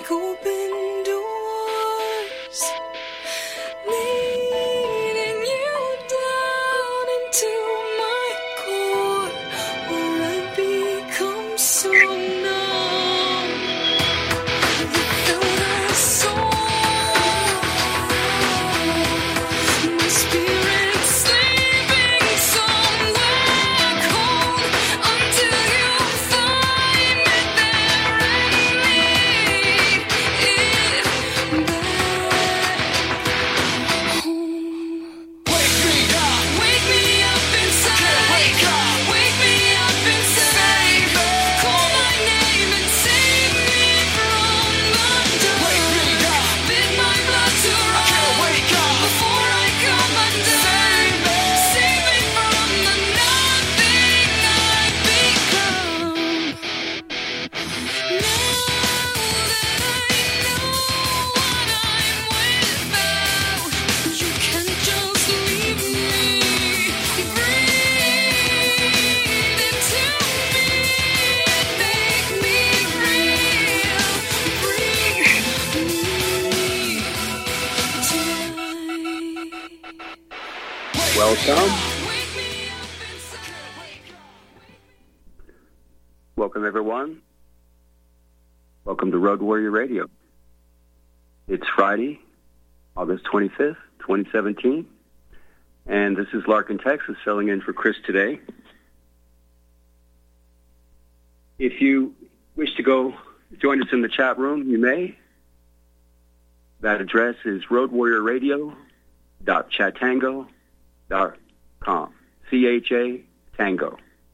open doors, leading you down into my core, where I become so numb without a soul. My spirit sleeping somewhere cold until you find me there and lead it back home. Wake me up inside. Wake me up inside. Call my name and save me from the dark. Bid my blood to run before I come undone. Save me from the nothing I've become. Now that I know what I'm without, you can't just leave me. Breathe into me and make me real. Bring me to life. Welcome. Wake me up inside. Welcome, everyone. Welcome to Road Warrior Radio. It's Friday, August 25th, 2017, and this is Larkin, Texas, filling in for Chris today. If you wish to go join us in the chat room, you may. That address is roadwarriorradio.chatango.com. C-H-A Tango.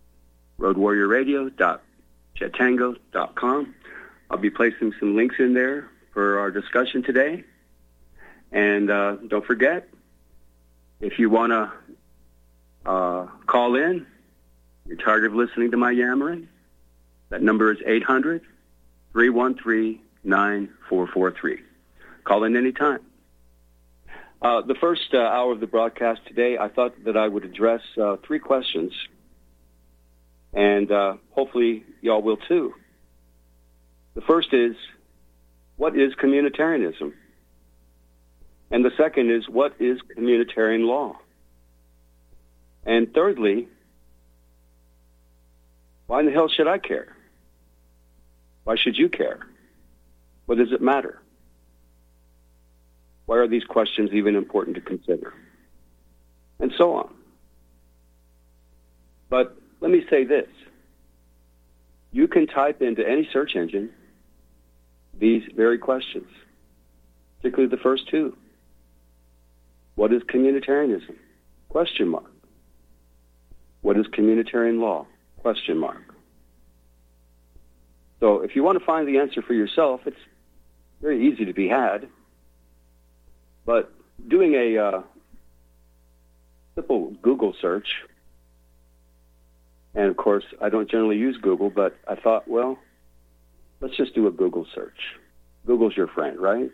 roadwarriorradio.chatango.com. I'll be placing some links in there for our discussion today. And don't forget, if you want to call in, you're tired of listening to my yammering, that number is 800-313-9443. Call in anytime. The first hour of the broadcast today, I thought that I would address three questions, and hopefully y'all will too. The first is, what is communitarianism? And the second is, what is communitarian law? And thirdly, why in the hell should I care? Why should you care? What does it matter? Why are these questions even important to consider? And so on. But let me say this. You can type into any search engine these very questions, particularly the first two. What is communitarianism? Question mark. What is communitarian law? Question mark. So if you want to find the answer for yourself, it's very easy to be had. But doing a simple Google search, and of course I don't generally use Google, but I thought, well, let's just do a Google search. Google's your friend, right?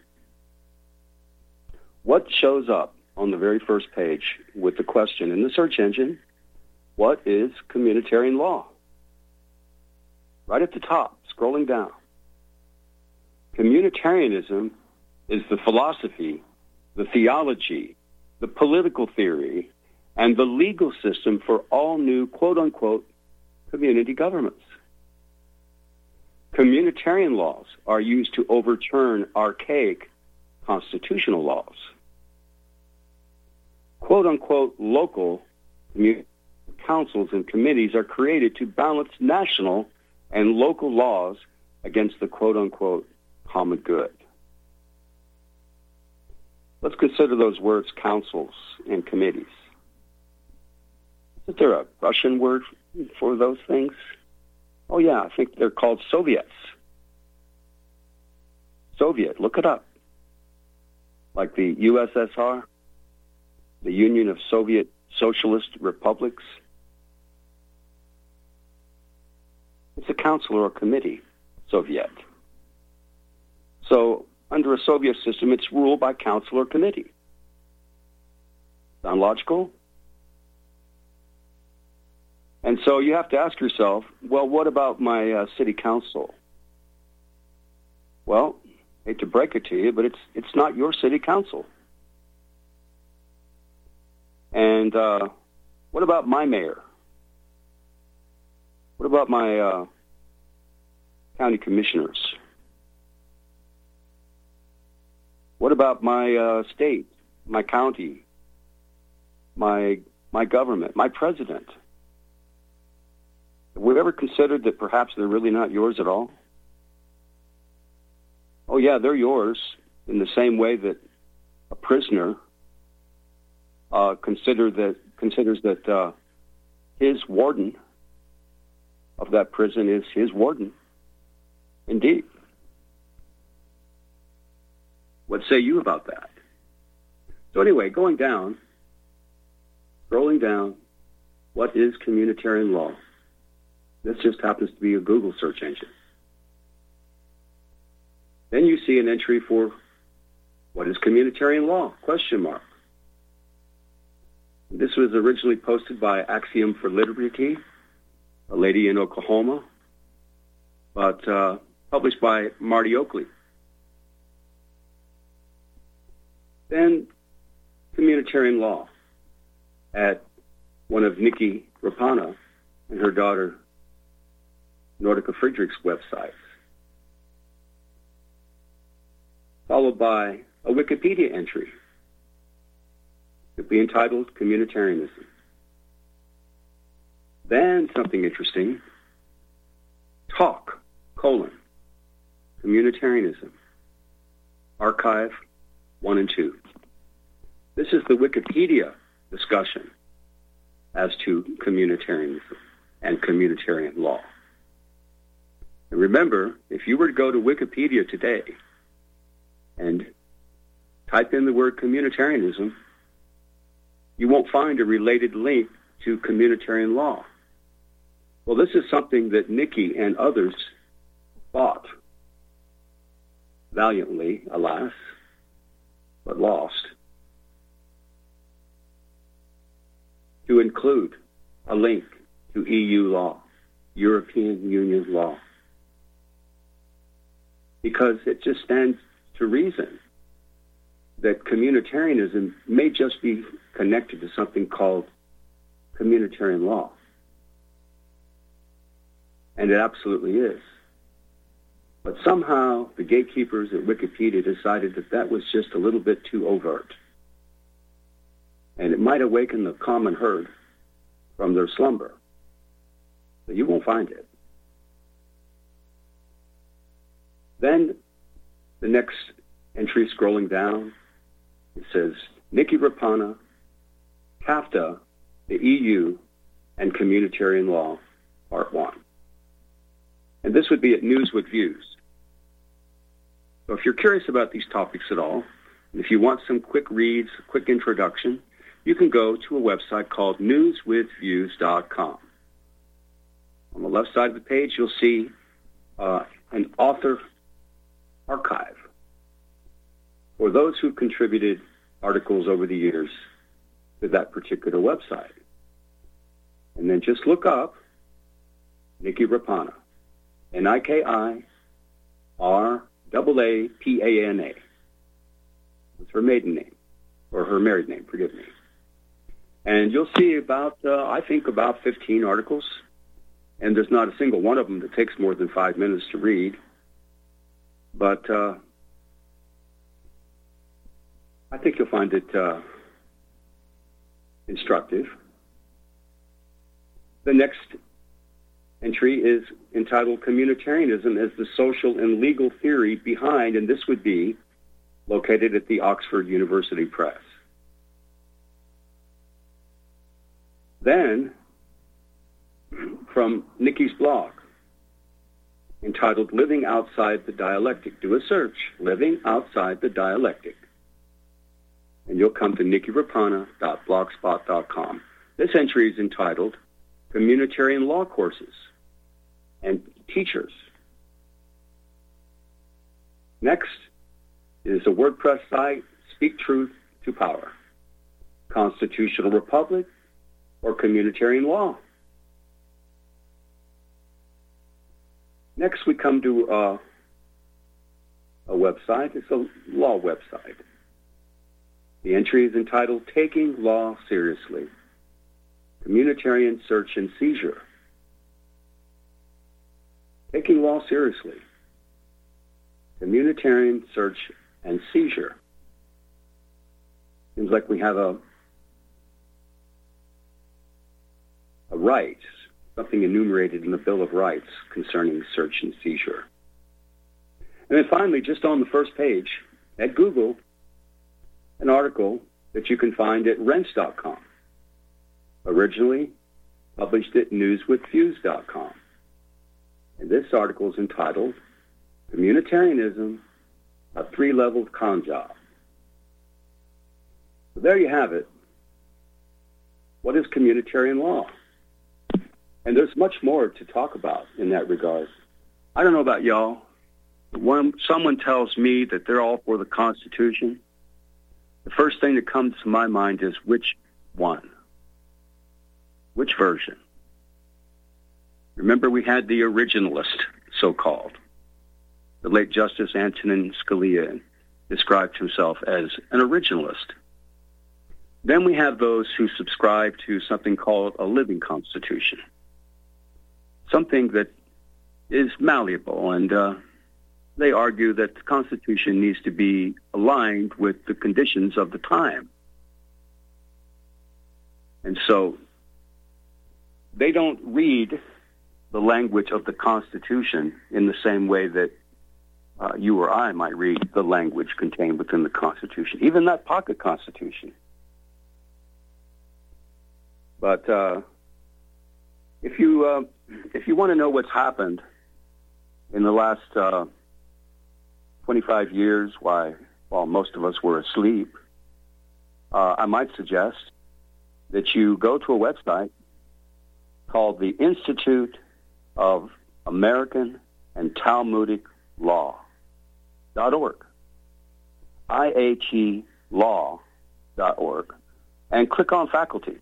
What shows up on the very first page with the question in the search engine, what is communitarian law? Right at the top, scrolling down. Communitarianism is the philosophy, the theology, the political theory, and the legal system for all new, quote-unquote, community governments. Communitarian laws are used to overturn archaic constitutional laws. Quote-unquote, local community councils and committees are created to balance national and local laws against the quote-unquote common good. Let's consider those words, councils and committees. Is there a Russian word for those things? Oh, yeah, I think they're called Soviets. Soviet, look it up. Like the USSR, the Union of Soviet Socialist Republics. It's a council or a committee, Soviet. So under a Soviet system, it's ruled by council or committee. Sound logical? And so you have to ask yourself, well, what about my city council? Well, hate to break it to you, but it's not your city council. And what about my mayor? What about my county commissioners? What about my state, my county, my government, my president? Have we ever considered that perhaps they're really not yours at all? Oh, yeah, they're yours in the same way that a prisoner considers that his warden of that prison is his warden. Indeed. What say you about that? So anyway, scrolling down, what is communitarian law? This just happens to be a Google search engine. Then you see an entry for what is communitarian law? ? This was originally posted by Axiom for Liberty, a lady in Oklahoma, but published by Marty Oakley. Then communitarian law at one of Nikki Rapana and her daughter Nordica Friedrich's websites, followed by a Wikipedia entry. Could be entitled Communitarianism. Then something interesting, Communitarianism, Archive 1 and 2. This is the Wikipedia discussion as to communitarianism and communitarian law. And remember, if you were to go to Wikipedia today and type in the word communitarianism, you won't find a related link to communitarian law. Well, this is something that Nikki and others fought valiantly, alas, but lost, to include a link to EU law, European Union law, because it just stands to reason that communitarianism may just be connected to something called communitarian law. And it absolutely is. But somehow the gatekeepers at Wikipedia decided that that was just a little bit too overt. And it might awaken the common herd from their slumber. But you won't find it. Then the next entry, scrolling down, it says, Nikki Rapana, CAFTA, the EU, and Communitarian Law, Part 1. And this would be at News with Views. So if you're curious about these topics at all, and if you want some quick reads, quick introduction, you can go to a website called newswithviews.com. On the left side of the page, you'll see an author archive for those who contributed articles over the years to that particular website. And then just look up Nikki Rapana, NikiRaapana. It's her maiden name, or her married name, forgive me. And you'll see about 15 articles, and there's not a single one of them that takes more than 5 minutes to read. But I think you'll find it instructive. The next entry is entitled Communitarianism as the Social and Legal Theory Behind, and this would be located at the Oxford University Press. Then, from Nikki's blog, entitled Living Outside the Dialectic. Do a search, Living Outside the Dialectic. And you'll come to nikkirapana.blogspot.com. This entry is entitled Communitarian Law Courses and Teachers. Next is a WordPress site, Speak Truth to Power. Constitutional Republic or Communitarian Law. Next we come to a website. It's a law website. The entry is entitled Taking Law Seriously, Communitarian Search and Seizure. Taking law seriously, communitarian search and seizure. Seems like we have a right, something enumerated in the Bill of Rights concerning search and seizure. And then finally, just on the first page at Google, an article that you can find at rense.com. Originally published at newswithviews.com. And this article is entitled Communitarianism, a Three-Leveled Con Job. So there you have it. What is communitarian law? And there's much more to talk about in that regard. I don't know about y'all. When someone tells me that they're all for the Constitution, the first thing that comes to my mind is which one? Which version? Remember, we had the originalist, so-called. The late Justice Antonin Scalia described himself as an originalist. Then we have those who subscribe to something called a living constitution, something that is malleable, and they argue that the Constitution needs to be aligned with the conditions of the time. And so they don't read the language of the Constitution in the same way that you or I might read the language contained within the Constitution, even that pocket Constitution. But if you want to know what's happened in the last 25 years, while most of us were asleep, I might suggest that you go to a website called the Institute of American and Talmudic Law.org, IATlaw.org, and click on faculty.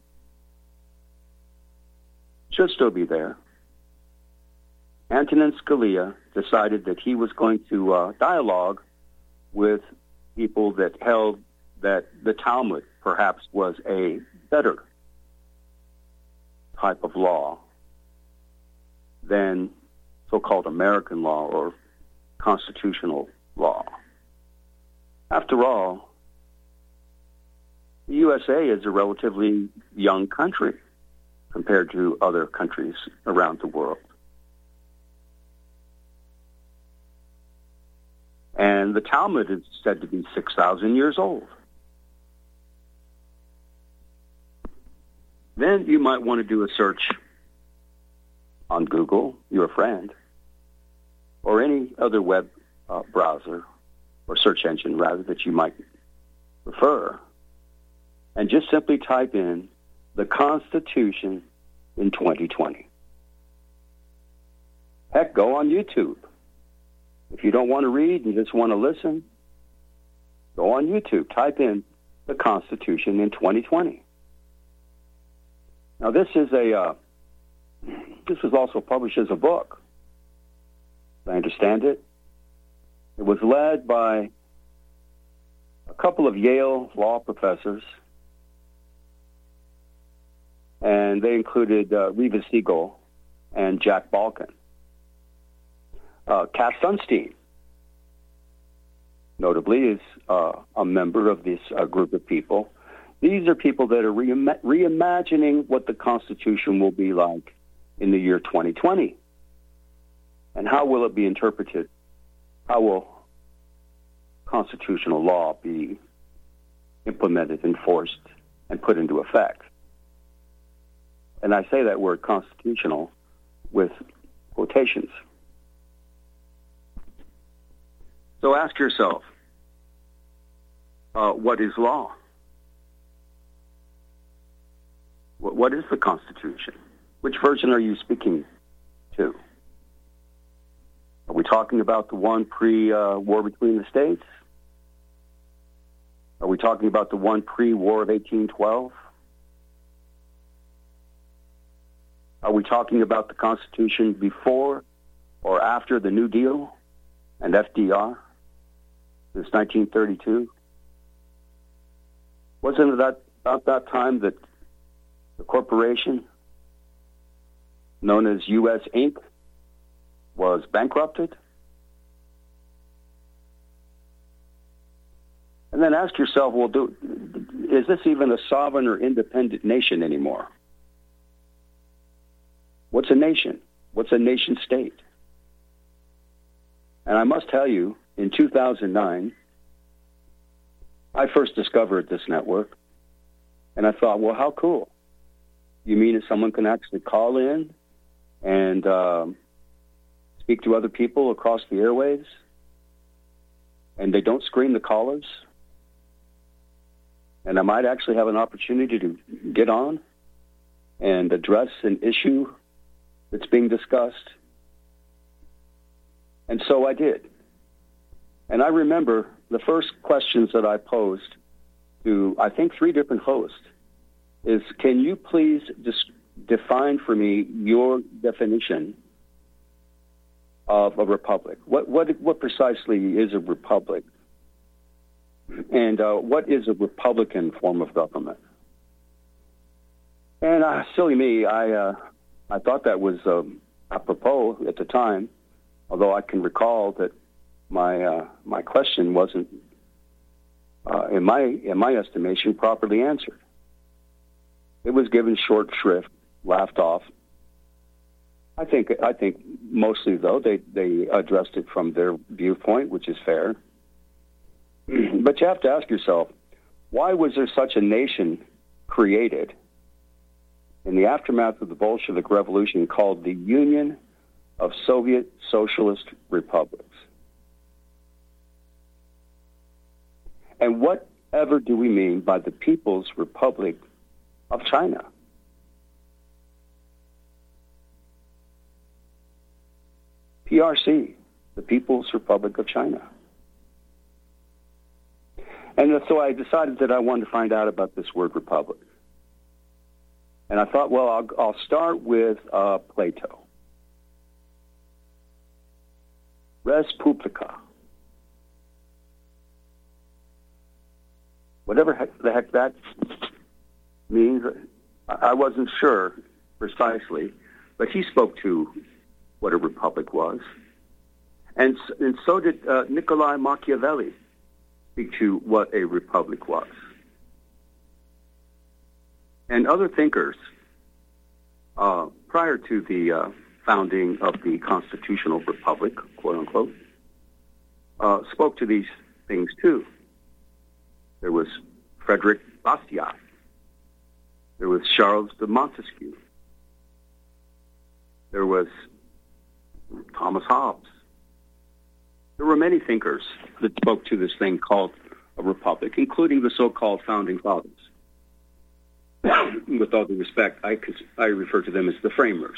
Should still be there. Antonin Scalia decided that he was going to dialogue with people that held that the Talmud perhaps was a better type of law than so-called American law or constitutional law. After all, the USA is a relatively young country compared to other countries around the world. And the Talmud is said to be 6,000 years old. Then you might want to do a search on Google, your friend, or any other web browser or search engine, rather, that you might prefer, and just simply type in the Constitution in 2020. Heck, go on YouTube. If you don't want to read and just want to listen, go on YouTube. Type in the Constitution in 2020. Now, this was also published as a book. As I understand it. It was led by a couple of Yale law professors, and they included Reva Siegel and Jack Balkin. Cass Sunstein, notably, is a member of this group of people. These are people that are reimagining what the Constitution will be like in the year 2020. And how will it be interpreted? How will constitutional law be implemented, enforced, and put into effect? And I say that word constitutional with quotations. So ask yourself, what is law? What is the Constitution? Which version are you speaking to? Are we talking about the one pre-war between the states? Are we talking about the one pre-war of 1812? Are we talking about the Constitution before or after the New Deal and FDR? since 1932. Wasn't it about that time that the corporation known as U.S. Inc. was bankrupted? And then ask yourself, well, is this even a sovereign or independent nation anymore? What's a nation? What's a nation state? And I must tell you, in 2009, I first discovered this network, and I thought, well, how cool. You mean that someone can actually call in and speak to other people across the airwaves, and they don't screen the callers? And I might actually have an opportunity to get on and address an issue that's being discussed. And so I did. And I remember the first questions that I posed to, I think, 3 different hosts is, can you please define for me your definition of a republic? What precisely is a republic? And what is a Republican form of government? And silly me, I thought that was apropos at the time, although I can recall that my question wasn't, in my estimation, properly answered. It was given short shrift, laughed off. I think mostly though they addressed it from their viewpoint, which is fair. But you have to ask yourself, why was there such a nation created in the aftermath of the Bolshevik Revolution called the Union of Soviet Socialist Republics? And whatever do we mean by the People's Republic of China? PRC, the People's Republic of China. And so I decided that I wanted to find out about this word republic. And I thought, well, I'll start with Plato. Res publica. Whatever the heck that means, I wasn't sure precisely, but he spoke to what a republic was. And so did Niccolo Machiavelli speak to what a republic was. And other thinkers, prior to the founding of the constitutional republic, quote unquote, spoke to these things too. There was Frederick Bastiat. There was Charles de Montesquieu. There was Thomas Hobbes. There were many thinkers that spoke to this thing called a republic, including the so-called founding fathers. With all due respect, I refer to them as the framers.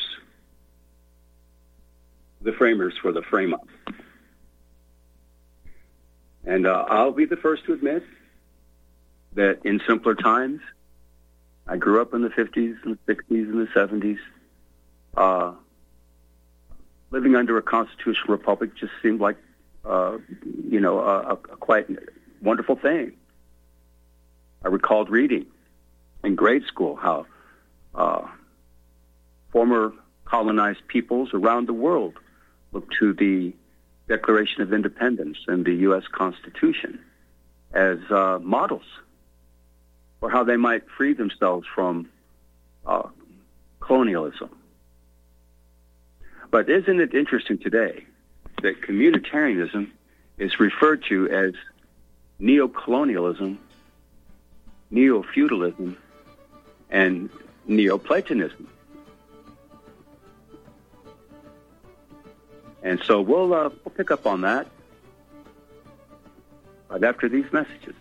The framers for the frame-up. And I'll be the first to admit that in simpler times, I grew up in the 50s and the 60s and the 70s. Living under a constitutional republic just seemed like, a quite wonderful thing. I recalled reading in grade school how former colonized peoples around the world looked to the Declaration of Independence and the U.S. Constitution as models for how they might free themselves from colonialism. But isn't it interesting today that communitarianism is referred to as neocolonialism, neo-feudalism, and Neoplatonism? And so we'll pick up on that right after these messages.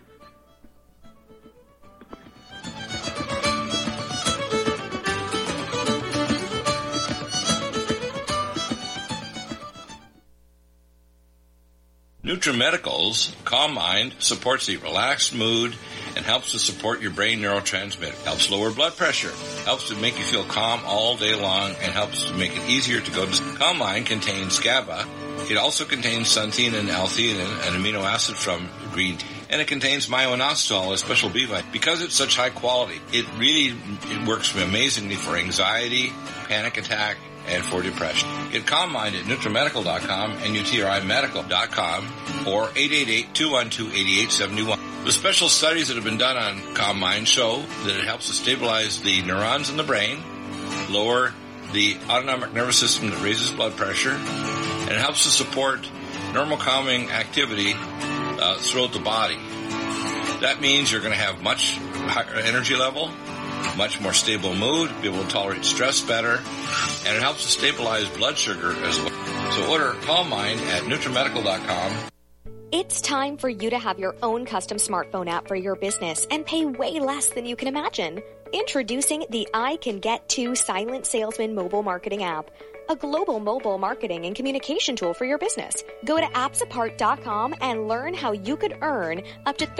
NutriMedical's Calm Mind supports the relaxed mood and helps to support your brain neurotransmitter, helps lower blood pressure, helps to make you feel calm all day long, and helps to make it easier to go to sleep. Calm Mind contains GABA, It also contains xanthine and L-theanine, an amino acid from green tea. And it contains myo-inositol, a special B vitamin. Because it's such high quality, it works amazingly for anxiety, panic attack, and for depression. Get Calm Mind at NutriMedical.com and UTRIMedical.com or 888-212-8871. The special studies that have been done on Calm Mind show that it helps to stabilize the neurons in the brain, lower the autonomic nervous system that raises blood pressure, and it helps to support normal calming activity throughout the body. That means you're going to have much higher energy level, much more stable mood, be able to tolerate stress better, and it helps to stabilize blood sugar as well. So order Calm Mind at NutriMedical.com. It's time for you to have your own custom smartphone app for your business and pay way less than you can imagine. Introducing the I Can Get To Silent Salesman mobile marketing app, a global mobile marketing and communication tool for your business. Go to appsapart.com and learn how you could earn up to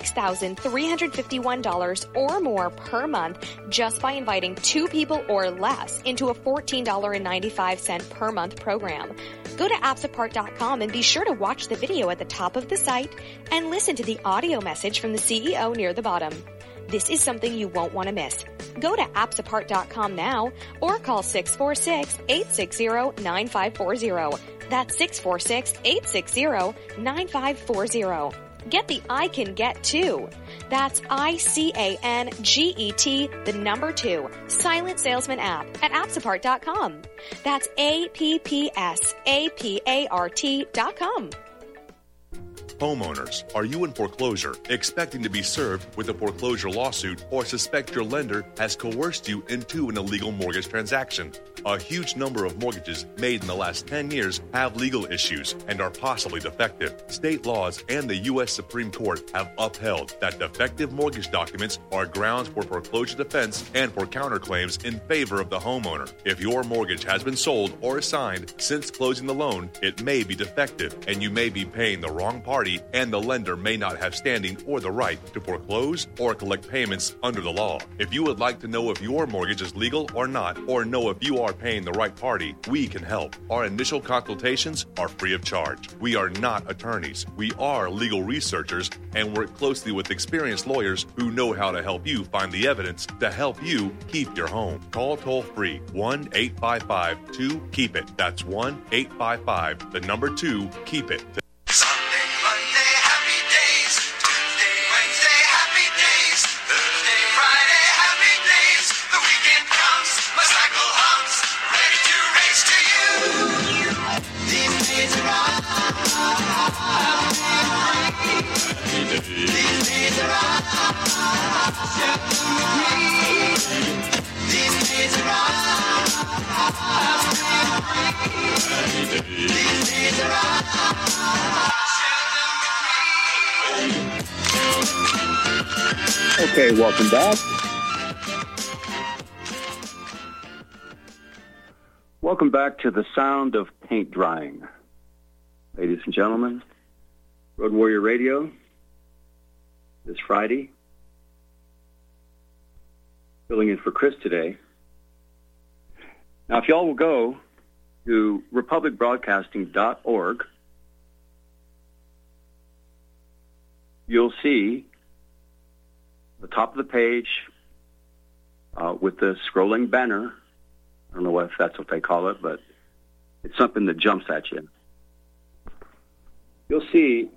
$36,351 or more per month just by inviting 2 people or less into a $14.95 per month program. Go to appsapart.com and be sure to watch the video at the top of the site and listen to the audio message from the CEO near the bottom. This is something you won't want to miss. Go to appsapart.com now or call 646-860-9540. That's 646-860-9540. Get the I Can Get To. That's ICANGET, the number 2, Silent Salesman app at appsapart.com. That's APPSAPART.com. Homeowners, are you in foreclosure, expecting to be served with a foreclosure lawsuit, or suspect your lender has coerced you into an illegal mortgage transaction? A huge number of mortgages made in the last 10 years have legal issues and are possibly defective. State laws and the U.S. Supreme Court have upheld that defective mortgage documents are grounds for foreclosure defense and for counterclaims in favor of the homeowner. If your mortgage has been sold or assigned since closing the loan, it may be defective and you may be paying the wrong party, and the lender may not have standing or the right to foreclose or collect payments under the law. If you would like to know if your mortgage is legal or not, or know if you are paying the right party, we can help. Our initial consultations are free of charge. We are not attorneys. We are legal researchers and work closely with experienced lawyers who know how to help you find the evidence to help you keep your home. Call toll-free 1-855-2-KEEP-IT. That's 1-855, the number 2, keep it. Okay, welcome back. Welcome back to the sound of paint drying. Ladies and gentlemen, Road Warrior Radio this Friday. Filling in for Chris today. Now, if y'all will go to republicbroadcasting.org, you'll see the top of the page with the scrolling banner. I don't know if that's what they call it, but it's something that jumps at you. You'll see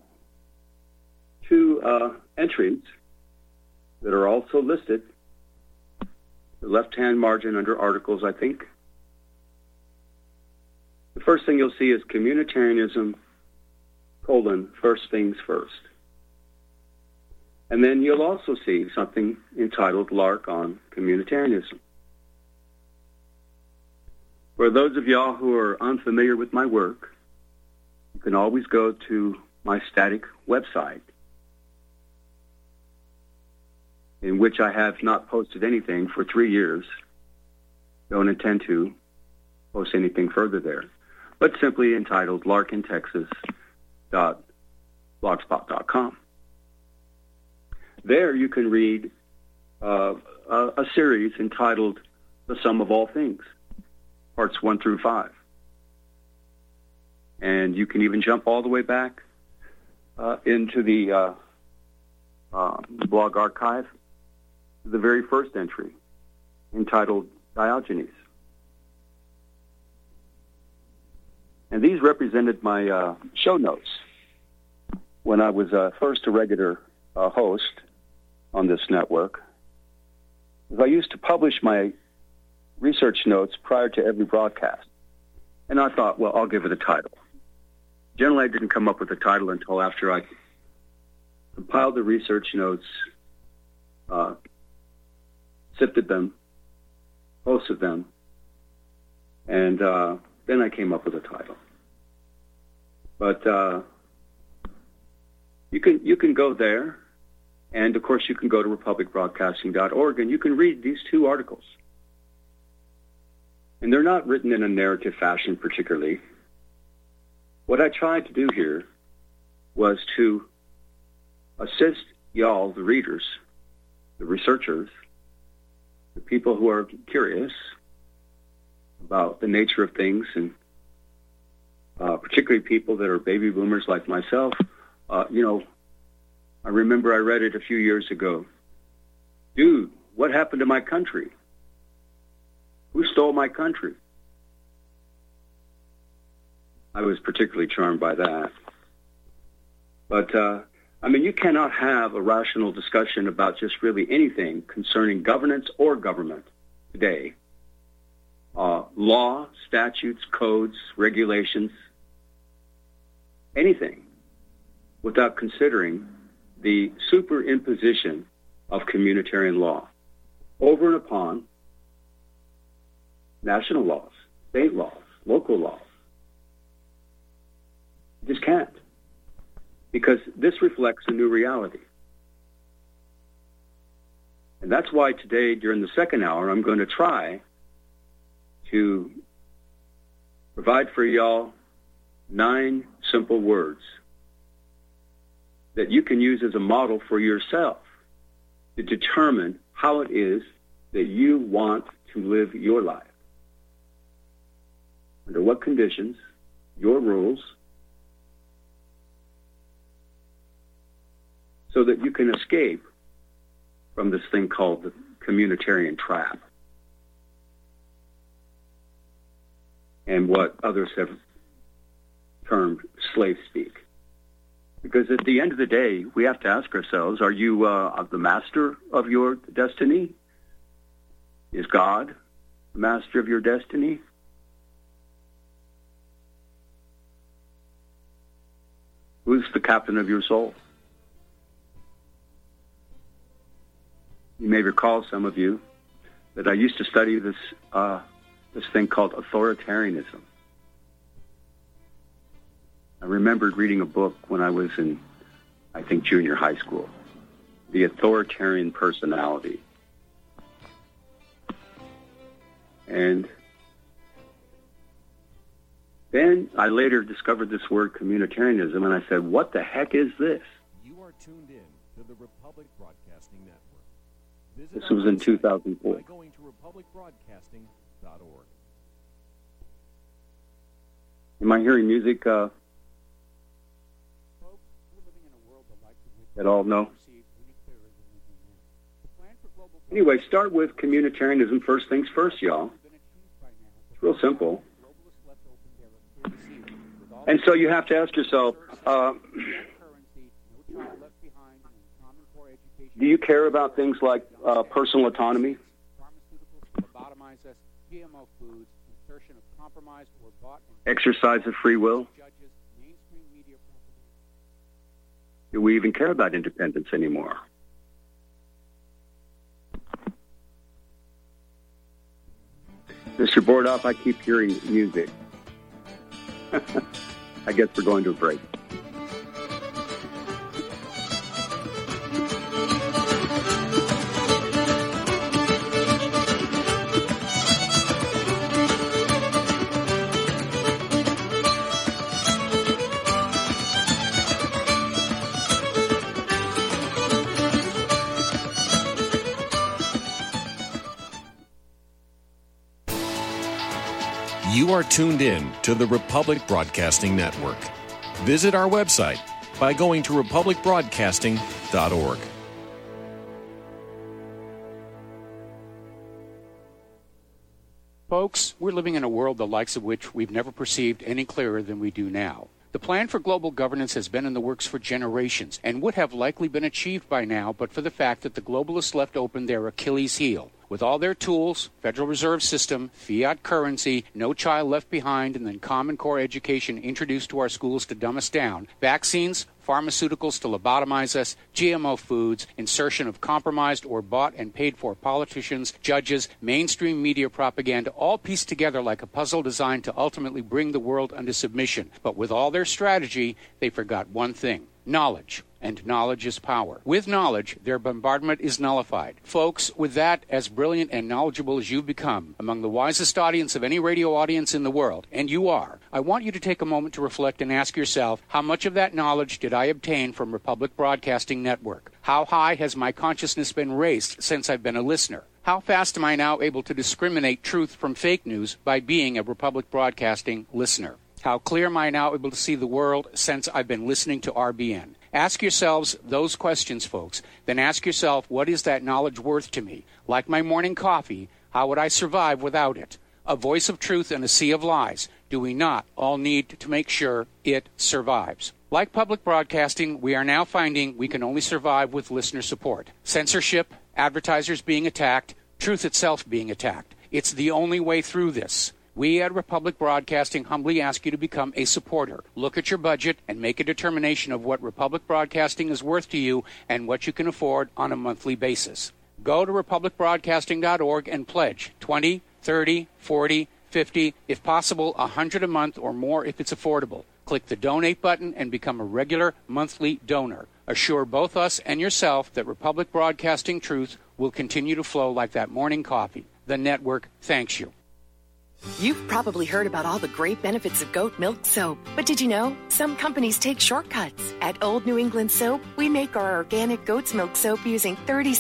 2 entries that are also listed. The left-hand margin under articles, I think. The first thing you'll see is communitarianism, first things first. And then you'll also see something entitled Lark on Communitarianism. For those of y'all who are unfamiliar with my work, you can always go to my static website, in which I have not posted anything for 3 years. Don't intend to post anything further there, but simply entitled larkintexas.blogspot.com. There you can read a series entitled The Sum of All Things, parts 1 through 5. And you can even jump all the way back into the blog archive, the very first entry, entitled Diogenes. And these represented my show notes when I was first a regular host on this network. I used to publish my research notes prior to every broadcast. And I thought, well, I'll give it a title. Generally, I didn't come up with a title until after I compiled the research notes, sifted them, posted them, and then I came up with a title. But you can go there, and of course you can go to republicbroadcasting.org, and you can read these two articles. And they're not written in a narrative fashion particularly. What I tried to do here was to assist y'all, the readers, the researchers, the people who are curious about the nature of things, and particularly people that are baby boomers like myself. I remember I read it a few years ago. Dude, what happened to my country? Who stole my country? I was particularly charmed by that. But, you cannot have a rational discussion about just really anything concerning governance or government today. Law, statutes, codes, regulations, anything, without considering the superimposition of communitarian law over and upon national laws, state laws, local laws. You just can't. Because this reflects a new reality. And that's why today, during the second hour, I'm going to try to provide for y'all 9 simple words that you can use as a model for yourself to determine how it is that you want to live your life. Under what conditions, your rules, so that you can escape from this thing called the communitarian trap and what others have termed slave speak. Because at the end of the day, we have to ask ourselves, are you the master of your destiny? Is God the master of your destiny? Who's the captain of your soul? You may recall, some of you, that I used to study this thing called authoritarianism. I remembered reading a book when I was in, I think, junior high school, The Authoritarian Personality. And then I later discovered this word communitarianism, and I said, what the heck is this? You are tuned in to the Republic Broadcasting Network. Visit This was in 2004. by going to republicbroadcasting.org. Am I hearing music at all? No? Anyway, start with communitarianism. First things first, y'all. It's real simple. And so you have to ask yourself, do you care about things like personal autonomy? Exercise of free will? Do we even care about independence anymore? Mr. Bordoff, I keep hearing music. I guess we're going to a break. You You are tuned in to the Republic Broadcasting Network. Visit our website by going to republicbroadcasting.org. Folks, we're living in a world the likes of which we've never perceived any clearer than we do now. The plan for global governance has been in the works for generations and would have likely been achieved by now but for the fact that the globalists left open their Achilles heel. With all their tools, Federal Reserve System, fiat currency, no child left behind, and then Common Core education introduced to our schools to dumb us down, vaccines, pharmaceuticals to lobotomize us, GMO foods, insertion of compromised or bought and paid for politicians, judges, mainstream media propaganda, all pieced together like a puzzle designed to ultimately bring the world under submission. But with all their strategy, they forgot one thing: knowledge. And knowledge is power. With knowledge, their bombardment is nullified. Folks, with that, as brilliant and knowledgeable as you've become, among the wisest audience of any radio audience in the world, and you are, I want you to take a moment to reflect and ask yourself, how much of that knowledge did I obtain from Republic Broadcasting Network? How high has my consciousness been raised since I've been a listener? How fast am I now able to discriminate truth from fake news by being a Republic Broadcasting listener? How clear am I now able to see the world since I've been listening to RBN? Ask yourselves those questions, folks. Then ask yourself, what is that knowledge worth to me? Like my morning coffee, how would I survive without it? A voice of truth in a sea of lies. Do we not all need to make sure it survives? Like public broadcasting, we are now finding we can only survive with listener support. Censorship, advertisers being attacked, truth itself being attacked. It's the only way through this. We at Republic Broadcasting humbly ask you to become a supporter. Look at your budget and make a determination of what Republic Broadcasting is worth to you and what you can afford on a monthly basis. Go to republicbroadcasting.org and pledge $20, $30, $40, $50, if possible, $100 a month or more if it's affordable. Click the donate button and become a regular monthly donor. Assure both us and yourself that Republic Broadcasting truth will continue to flow like that morning coffee. The network thanks you. You've probably heard about all the great benefits of goat milk soap. But did you know some companies take shortcuts? At Old New England Soap, we make our organic goat's milk soap using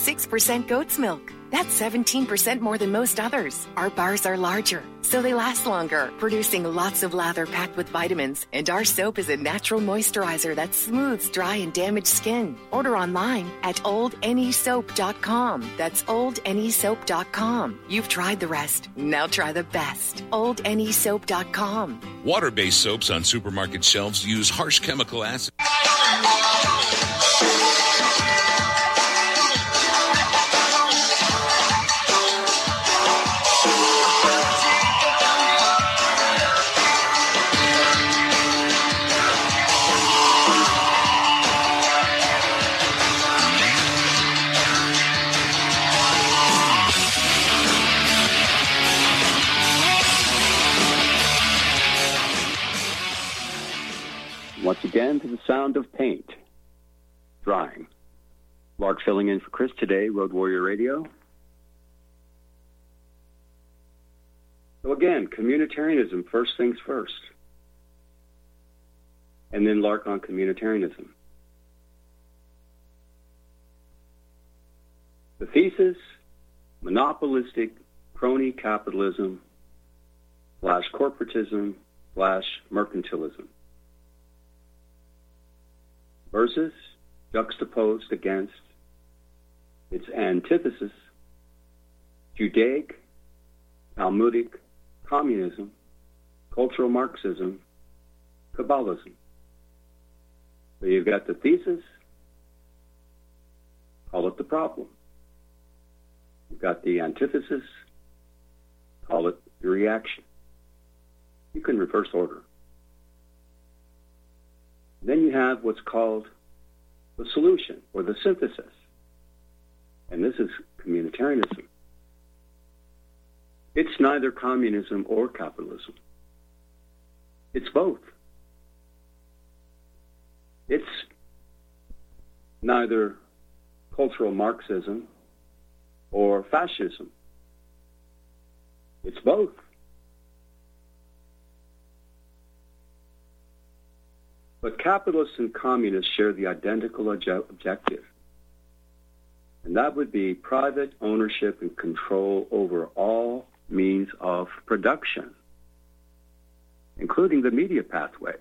36% goat's milk. That's 17% more than most others. Our bars are larger, so they last longer, producing lots of lather packed with vitamins. And our soap is a natural moisturizer that smooths dry and damaged skin. Order online at oldnesoap.com. That's oldnesoap.com. You've tried the rest. Now try the best. oldnesoap.com. Water-based soaps on supermarket shelves use harsh chemical acid. Once again, to the sound of paint drying. Lark filling in for Chris today, Road Warrior Radio. So again, communitarianism, first things first. And then Lark on communitarianism. The thesis, monopolistic crony capitalism / corporatism / mercantilism. Versus, juxtaposed against its antithesis, Judaic, Talmudic, communism, cultural Marxism, Kabbalism. So you've got the thesis, call it the problem. You've got the antithesis, call it the reaction. You can reverse order. Then you have what's called the solution or the synthesis. And this is communitarianism. It's neither communism or capitalism. It's both. It's neither cultural Marxism or fascism. It's both. But capitalists and communists share the identical objective, and that would be private ownership and control over all means of production. including the media pathways,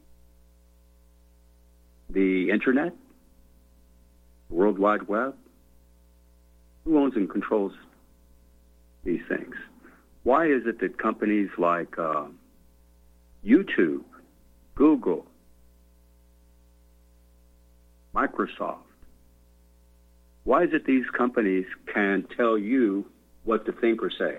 the Internet, the World Wide Web. Who owns and controls these things? Why is it that companies like YouTube, Google, Microsoft, why is it these companies can tell you what to think or say?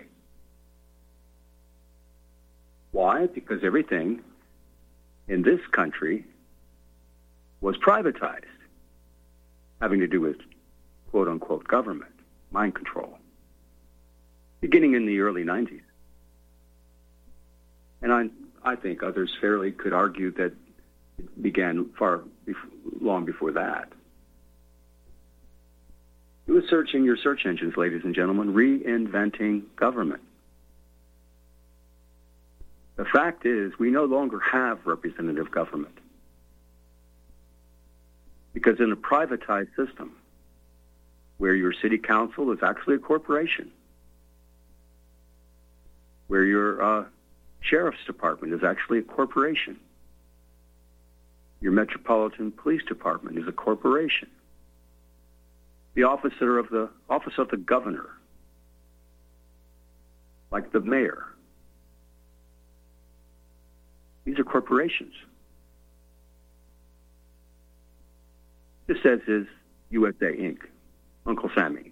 Why? Because everything in this country was privatized, having to do with quote-unquote government, mind control, beginning in the early 90s. And I think others fairly could argue that it began long before that. Do a search in your search engines, ladies and gentlemen, reinventing government. The fact is, we no longer have representative government. Because in a privatized system, where your city council is actually a corporation, where your sheriff's department is actually a corporation, your metropolitan police department is a corporation, the office of the governor, like the mayor, these are corporations. This says is USA Inc., Uncle Sammy.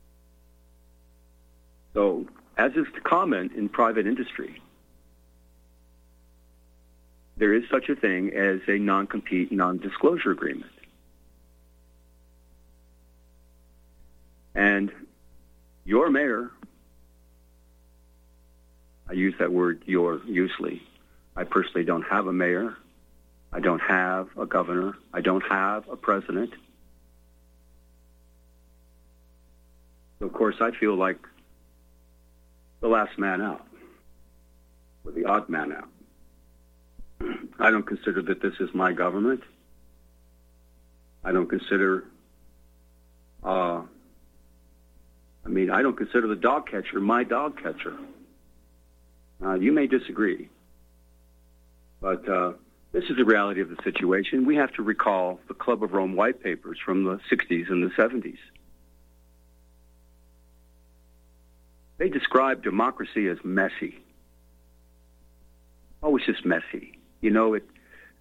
So, as is common in private industry, there is such a thing as a non-compete, non-disclosure agreement. And your mayor, I use that word your loosely. I personally don't have a mayor. I don't have a governor. I don't have a president. So, of course, I feel like the last man out, or the odd man out. I don't consider that this is my government. I don't consider, I don't consider the dog catcher my dog catcher. You may disagree, but this is the reality of the situation. We have to recall the Club of Rome white papers from the 60s and the 70s. They described democracy as messy. Oh, it's just messy. You know, it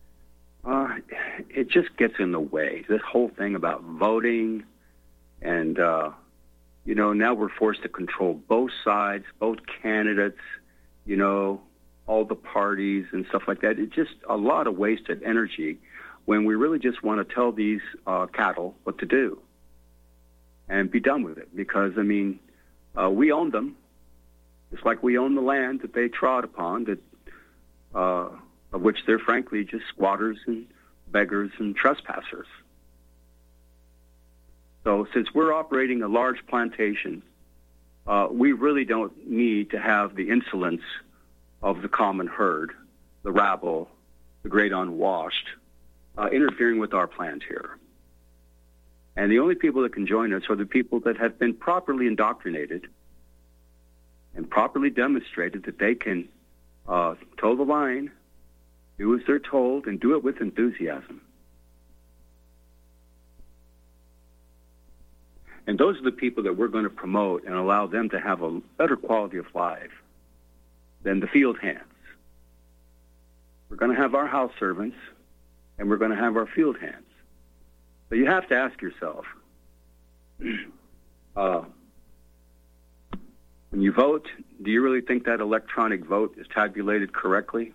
just gets in the way. This whole thing about voting and, now we're forced to control both sides, both candidates, all the parties and stuff like that. It's just a lot of wasted energy when we really just want to tell these cattle what to do and be done with it. Because, we own them, just like we own the land that they trod upon, that of which they're frankly just squatters and beggars and trespassers. So since we're operating a large plantation, we really don't need to have the insolence of the common herd, the rabble, the great unwashed, interfering with our plans here. And the only people that can join us are the people that have been properly indoctrinated and properly demonstrated that they can toe the line, do as they're told, and do it with enthusiasm. And those are the people that we're going to promote and allow them to have a better quality of life than the field hands. We're going to have our house servants, and we're going to have our field hands. So you have to ask yourself, when you vote, do you really think that electronic vote is tabulated correctly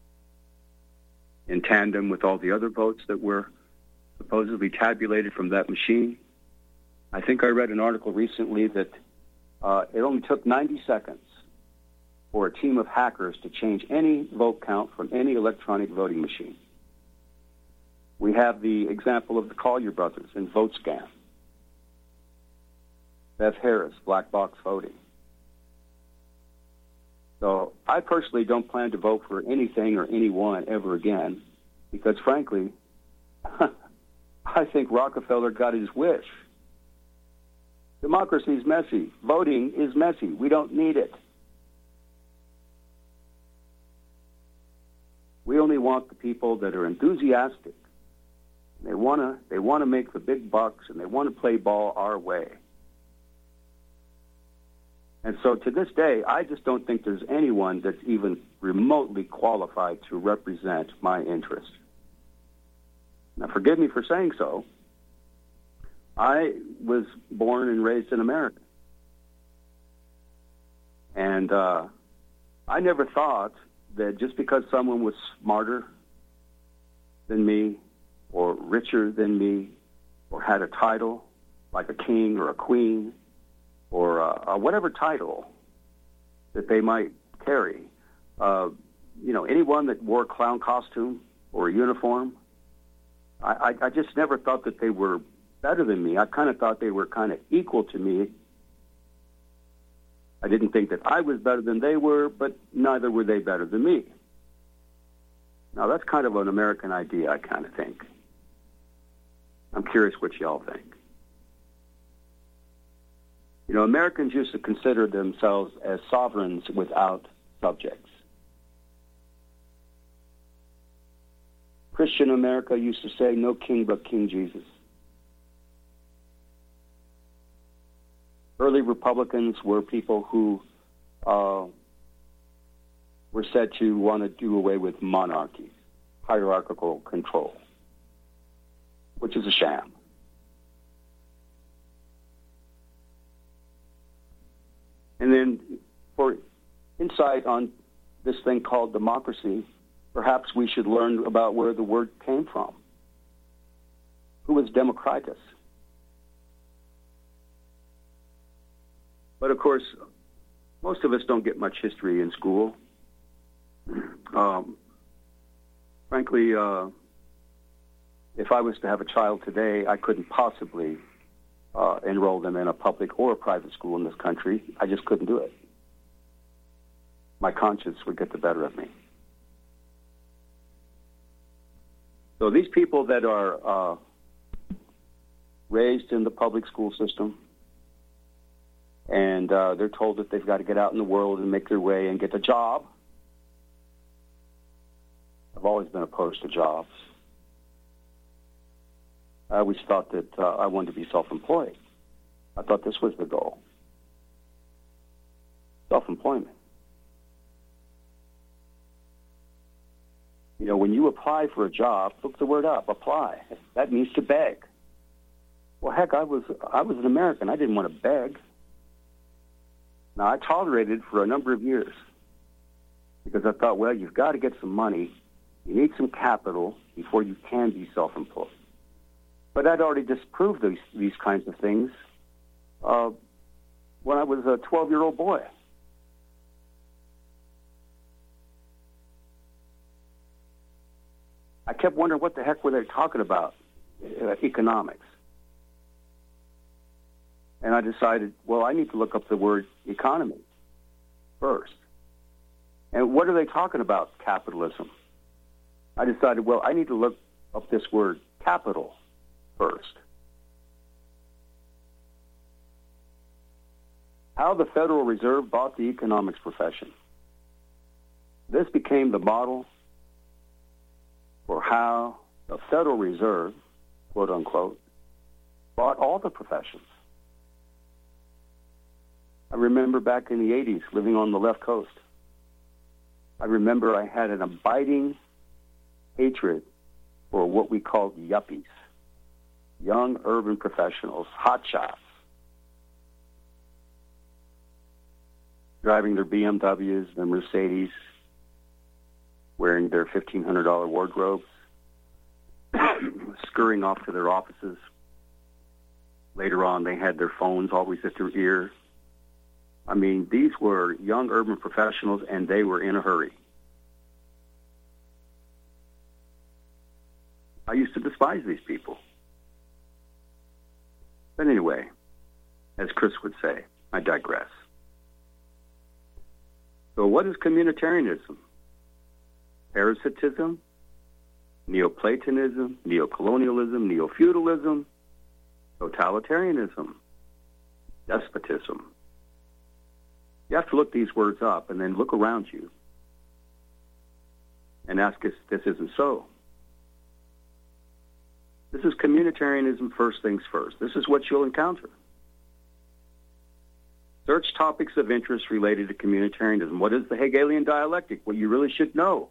in tandem with all the other votes that were supposedly tabulated from that machine? I think I read an article recently that it only took 90 seconds for a team of hackers to change any vote count from any electronic voting machine. We have the example of the Collier brothers in VoteScan. Beth Harris, black box voting. So I personally don't plan to vote for anything or anyone ever again because, frankly, I think Rockefeller got his wish. Democracy is messy. Voting is messy. We don't need it. We only want the people that are enthusiastic. They want to make the big bucks, and they want to play ball our way. And so to this day, I just don't think there's anyone that's even remotely qualified to represent my interest. Now, forgive me for saying so. I was born and raised in America. And I never thought that just because someone was smarter than me or richer than me or had a title like a king or a queen or whatever title that they might carry, anyone that wore a clown costume or a uniform, I just never thought that they were better than me. I kind of thought they were kind of equal to me. I didn't think that I was better than they were, but neither were they better than me. Now, that's kind of an American idea, I kind of think. I'm curious what y'all think. Americans used to consider themselves as sovereigns without subjects. Christian America used to say, no king but King Jesus. Early Republicans were people who were said to want to do away with monarchy, hierarchical control, which is a sham. And then for insight on this thing called democracy, perhaps we should learn about where the word came from. Who was Democritus? But, of course, most of us don't get much history in school. Frankly, if I was to have a child today, I couldn't possibly enroll them in a public or a private school in this country. I just couldn't do it. My conscience would get the better of me. So these people that are raised in the public school system, and they're told that they've got to get out in the world and make their way and get a job. I've always been opposed to jobs. I always thought that I wanted to be self-employed. I thought this was the goal. Self-employment. When you apply for a job, look the word up, apply. That means to beg. Well, heck, I was an American. I didn't want to beg. Now, I tolerated it for a number of years because I thought, well, you've got to get some money. You need some capital before you can be self-employed. But I'd already disproved these kinds of things when I was a 12-year-old boy. I kept wondering what the heck were they talking about, economics. And I decided, well, I need to look up the word economy first. And what are they talking about, capitalism? I decided, well, I need to look up this word capital first. How the Federal Reserve bought the economics profession. This became the model for how the Federal Reserve, quote unquote, bought all the professions. I remember back in the 80s living on the left coast. I remember I had an abiding hatred for what we called yuppies, young urban professionals, hotshots, driving their BMWs, their Mercedes, wearing their $1,500 wardrobes, scurrying off to their offices. Later on, they had their phones always at their ear. I mean, these were young urban professionals, and they were in a hurry. I used to despise these people. But anyway, as Chris would say, I digress. So what is communitarianism? Parasitism, Neoplatonism, neocolonialism, neofeudalism, totalitarianism, despotism. You have to look these words up and then look around you and ask if this isn't so. This is communitarianism, first things first. This is what you'll encounter. Search topics of interest related to communitarianism. What is the Hegelian dialectic? Well, you really should know.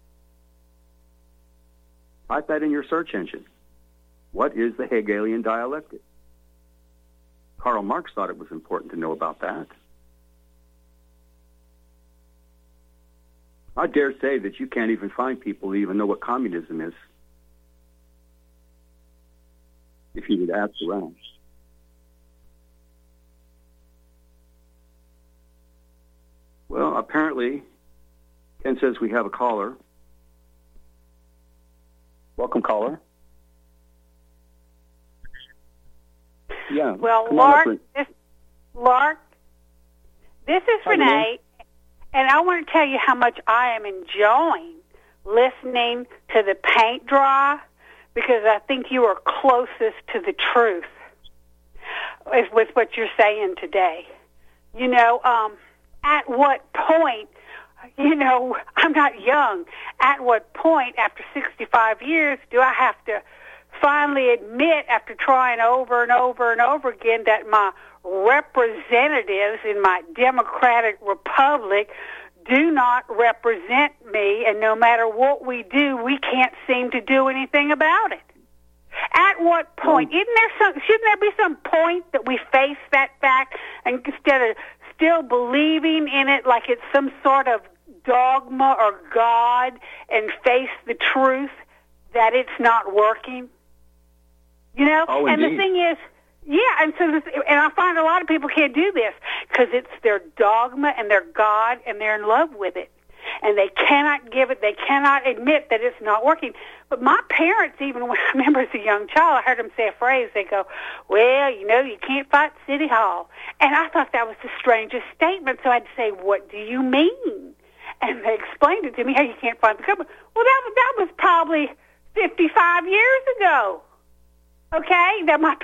Type that in your search engine. What is the Hegelian dialectic? Karl Marx thought it was important to know about that. I dare say that you can't even find people who even know what communism is, if you would ask around. Well, apparently, Ken says we have a caller. Welcome, caller. Yeah. Well, Lark, this is Renee, and I want to tell you how much I am enjoying listening to the paint dry, because I think you are closest to the truth with what you're saying today. You know, at what point, you know, I'm not young. At what point, after 65 years, do I have to finally admit, after trying over and over and over again, that my representatives in my democratic republic do not represent me, and no matter what we do, we can't seem to do anything about it? At what point? Shouldn't there be some point that we face that fact, and instead of still believing in it like it's some sort of dogma or God, and face the truth that it's not working? You know? Oh, and the thing is, yeah, and I find a lot of people can't do this because it's their dogma and their God, and they're in love with it. And they cannot give it, they cannot admit that it's not working. But my parents, even when I remember as a young child, I heard them say a phrase, they go, well, you know, you can't fight City Hall. And I thought that was the strangest statement, so I'd say, what do you mean? And they explained it to me, how you can't fight the government. Well, that was probably 55 years ago. Okay?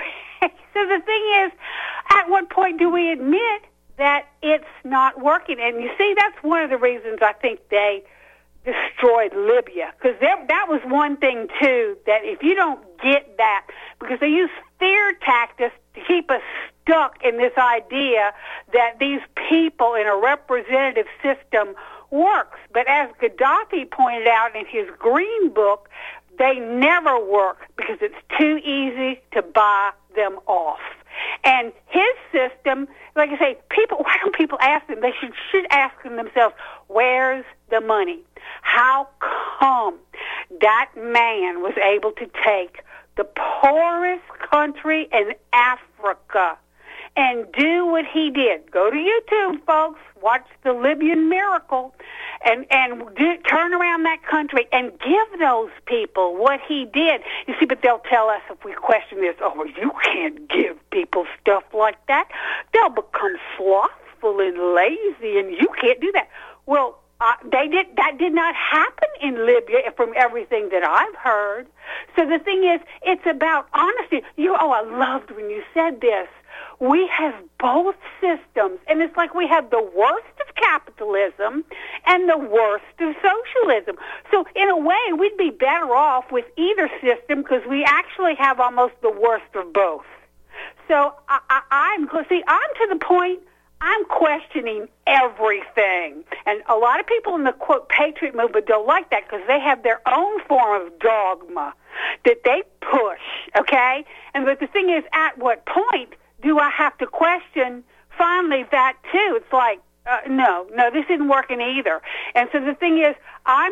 So the thing is, at what point do we admit that it's not working? And you see, that's one of the reasons I think they destroyed Libya. Because that was one thing, too, that if you don't get that, because they use fear tactics to keep us stuck in this idea that these people in a representative system works. But as Gaddafi pointed out in his Green Book, they never work because it's too easy to buy them off. And his system, like I say, why don't people ask them? They should ask themselves, where's the money? How come that man was able to take the poorest country in Africa and do what he did? Go to YouTube, folks. Watch the Libyan Miracle and turn around that country and give those people what he did. You see, but they'll tell us if we question this, oh, well, you can't give people stuff like that. They'll become slothful and lazy, and you can't do that. Well, that did not happen in Libya from everything that I've heard. So the thing is, it's about honesty. I loved when you said this. We have both systems, and it's like we have the worst of capitalism and the worst of socialism. So in a way, we'd be better off with either system because we actually have almost the worst of both. So I'm to the point, I'm questioning everything. And a lot of people in the, quote, patriot movement don't like that because they have their own form of dogma that they push, okay? But the thing is, at what point do I have to question finally that too? It's like, no, this isn't working either. And so the thing is,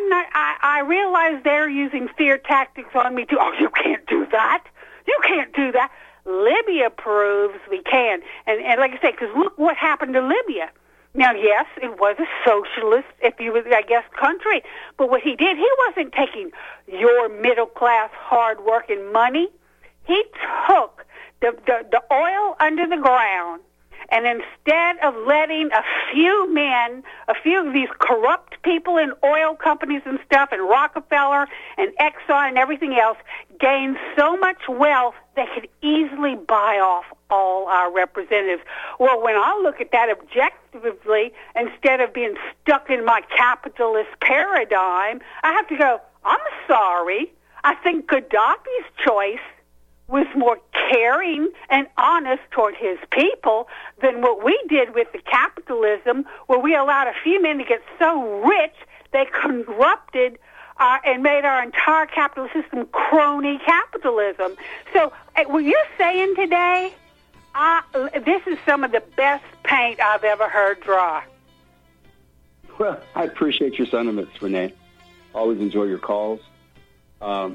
I realize they're using fear tactics on me too. Oh, you can't do that. You can't do that. Libya proves we can. And like I say, because look what happened to Libya. Now, yes, it was a socialist, country. But what he did, he wasn't taking your middle-class, hard-working money. He took the oil under the ground And instead of letting a few men, a few of these corrupt people in oil companies and stuff, and Rockefeller and Exxon and everything else, gain so much wealth, they could easily buy off all our representatives. Well, when I look at that objectively, instead of being stuck in my capitalist paradigm, I have to go, I'm sorry. I think Gaddafi's choice was more caring and honest toward his people than what we did with the capitalism, where we allowed a few men to get so rich they corrupted and made our entire capitalist system crony capitalism. So what you're saying today, this is some of the best paint I've ever heard dry. Well, I appreciate your sentiments, Renee. Always enjoy your calls. I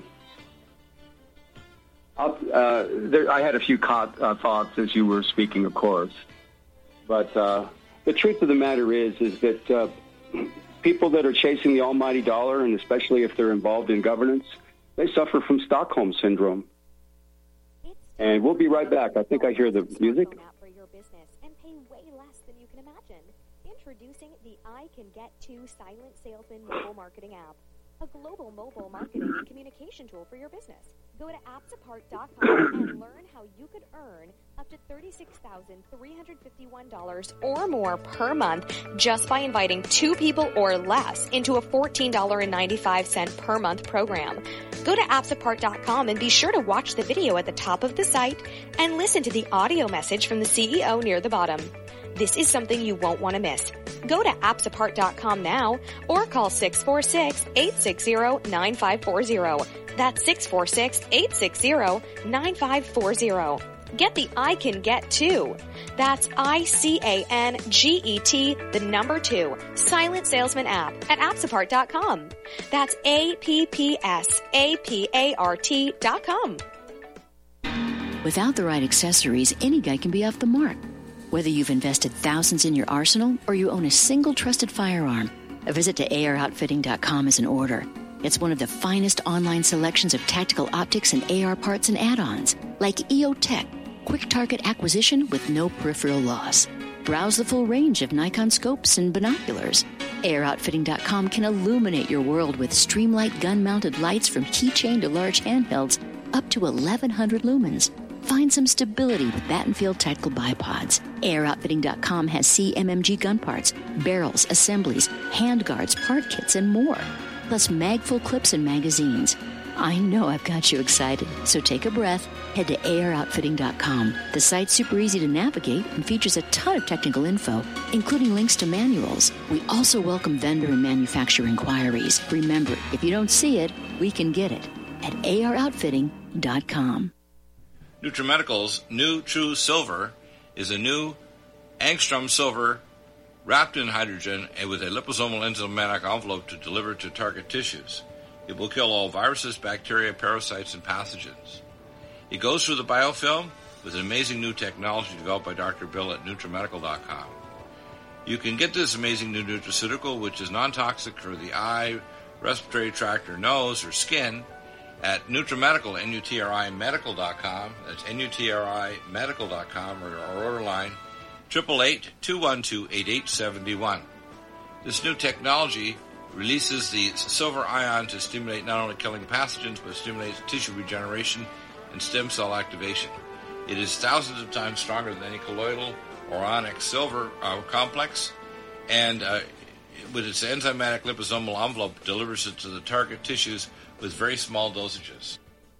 had a few thoughts as you were speaking, of course. But the truth of the matter is that people that are chasing the almighty dollar, and especially if they're involved in governance, they suffer from Stockholm Syndrome. And we'll be right back. I think I hear the music. For your business and pay way less than you can imagine. Introducing the I Can Get To Silent Salesman mobile marketing app. A global mobile marketing and communication tool for your business. Go to appsapart.com and learn how you could earn up to $36,351 or more per month just by inviting 2 people or less into a $14.95 per month program. Go to appsapart.com and be sure to watch the video at the top of the site and listen to the audio message from the CEO near the bottom. This is something you won't want to miss. Go to appsapart.com now or call 646-860-9540. That's 646-860-9540. Get the I Can Get To. That's ICANGET, the number 2, Silent Salesman app at appsapart.com. That's APPSAPART.com. Without the right accessories, any guy can be off the mark. Whether you've invested thousands in your arsenal or you own a single trusted firearm, a visit to AROutfitting.com is in order. It's one of the finest online selections of tactical optics and AR parts and add-ons, like EOTech, quick target acquisition with no peripheral loss. Browse the full range of Nikon scopes and binoculars. AROutfitting.com can illuminate your world with Streamlight gun-mounted lights from keychain to large handhelds up to 1,100 lumens. Find some stability with Battenfield Tactical Bipods. AROutfitting.com has CMMG gun parts, barrels, assemblies, handguards, part kits, and more. Plus mag-full clips and magazines. I know I've got you excited, so take a breath. Head to AROutfitting.com. The site's super easy to navigate and features a ton of technical info, including links to manuals. We also welcome vendor and manufacturer inquiries. Remember, if you don't see it, we can get it at AROutfitting.com. NutriMedical's new True Silver is a new angstrom silver wrapped in hydrogen and with a liposomal enzymatic envelope to deliver to target tissues. It will kill all viruses, bacteria, parasites, and pathogens. It goes through the biofilm with an amazing new technology developed by Dr. Bill at NutriMedical.com. You can get this amazing new nutraceutical, which is non-toxic for the eye, respiratory tract, or nose, or skin, at NutriMedical, NutriMedical.com. That's NutriMedical.com, or our order line, 888-212-8871. This new technology releases the silver ion to stimulate not only killing pathogens, but stimulates tissue regeneration and stem cell activation. It is thousands of times stronger than any colloidal or onyx silver complex, and with its enzymatic liposomal envelope, delivers it to the target tissues with very small dosages.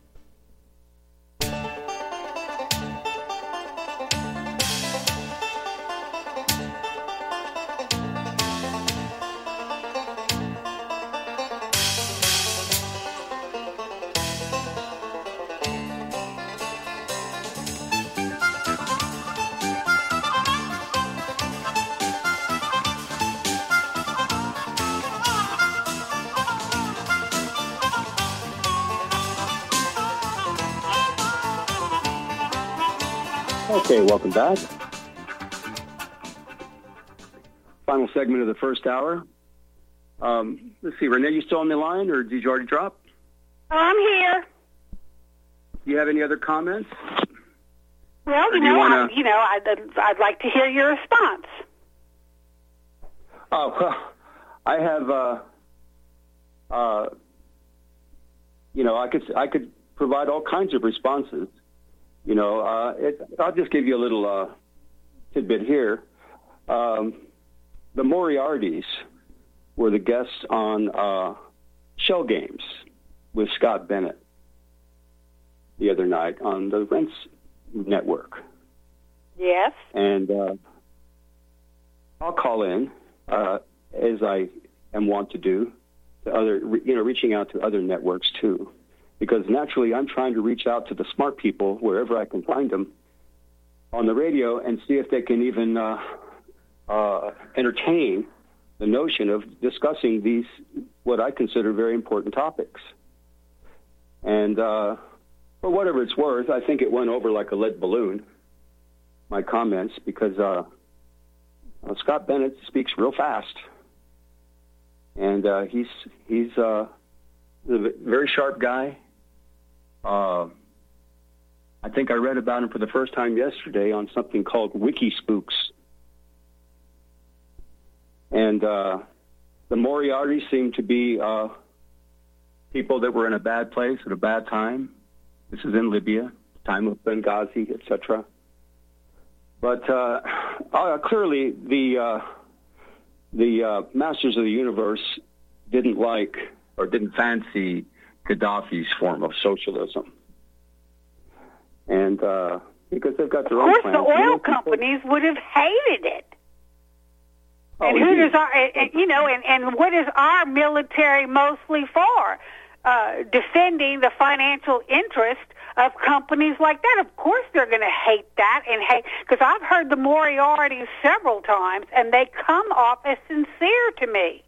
Okay, welcome back. Final segment of the first hour. Let's see, Renee, you still on the line, or did you already drop? I'm here. Do you have any other comments? Well, I'd like to hear your response. Oh, well, I have, I could provide all kinds of responses. I'll just give you a little tidbit here. The Moriartys were the guests on Shell Games with Scott Bennett the other night on the Rense Network. Yes. And I'll call in, as I am wont to do, to reaching out to other networks too, because naturally I'm trying to reach out to the smart people wherever I can find them on the radio and see if they can even entertain the notion of discussing these, what I consider very important topics. And for whatever it's worth, I think it went over like a lead balloon, my comments, because Scott Bennett speaks real fast. And he's a very sharp guy. I think I read about him for the first time yesterday on something called WikiSpooks. And the Moriartys seem to be people that were in a bad place at a bad time. This is in Libya, time of Benghazi, etc. But clearly the masters of the universe didn't like or didn't fancy Gaddafi's form of socialism. And because they've got their own plans. Of course, the oil companies would have hated it. And who does and what is our military mostly for? Defending the financial interest of companies like that. Of course they're going to hate that because I've heard the Moriartys several times, and they come off as sincere to me.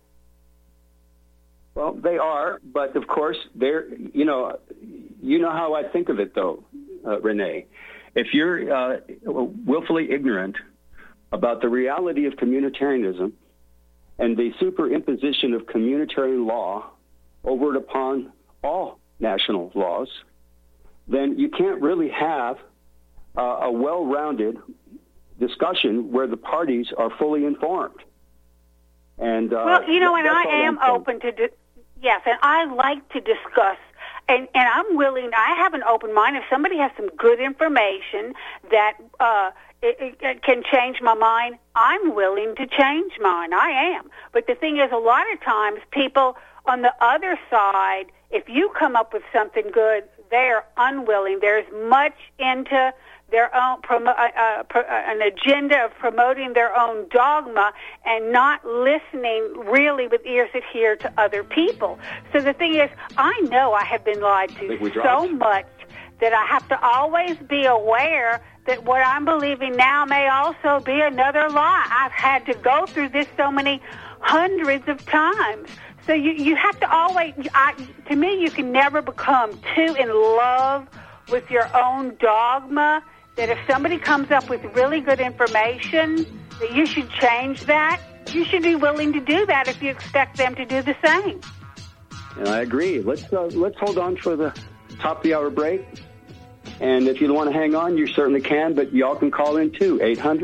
Well, they are, but of course they're. You know how I think of it, though, Renee. If you're willfully ignorant about the reality of communitarianism and the superimposition of communitarian law over and upon all national laws, then you can't really have a well-rounded discussion where the parties are fully informed. And and I am open to yes, and I like to discuss. And I'm willing. I have an open mind. If somebody has some good information that it can change my mind, I'm willing to change mine. I am. But the thing is, a lot of times people on the other side, if you come up with something good, they're unwilling. There's much into their own an agenda of promoting their own dogma and not listening really with ears that hear to other people. So the thing is, I know I have been lied to so much that I have to always be aware that what I'm believing now may also be another lie. I've had to go through this so many hundreds of times. So you have to always, to me, you can never become too in love with your own dogma, that if somebody comes up with really good information, that you should change that. You should be willing to do that if you expect them to do the same. And I agree. Let's hold on for the top of the hour break. And if you want to hang on, you certainly can, but y'all can call in too,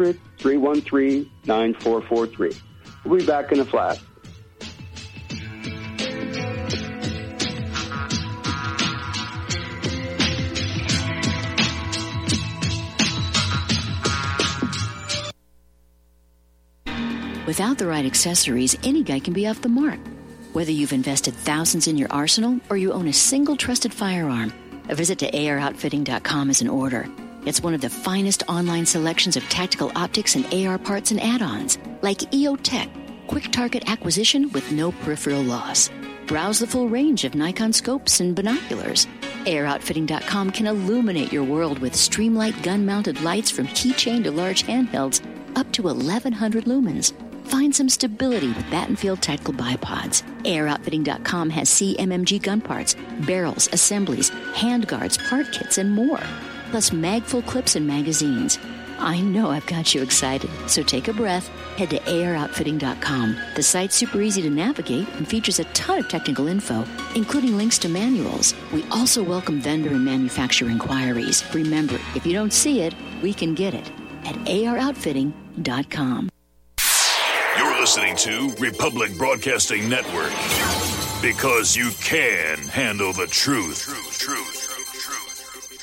800-313-9443. We'll be back in a flash. Without the right accessories, any guy can be off the mark. Whether you've invested thousands in your arsenal or you own a single trusted firearm, a visit to AROutfitting.com is in order. It's one of the finest online selections of tactical optics and AR parts and add-ons, like EOTech, quick target acquisition with no peripheral loss. Browse the full range of Nikon scopes and binoculars. AROutfitting.com can illuminate your world with Streamlight gun-mounted lights from keychain to large handhelds up to 1,100 lumens. Find some stability with Battenfield Tactical Bipods. AirOutfitting.com has CMMG gun parts, barrels, assemblies, handguards, part kits, and more. Plus mag-full clips and magazines. I know I've got you excited, so take a breath. Head to AROutfitting.com. The site's super easy to navigate and features a ton of technical info, including links to manuals. We also welcome vendor and manufacturer inquiries. Remember, if you don't see it, we can get it at AROutfitting.com. You're listening to Republic Broadcasting Network, because you can handle the truth.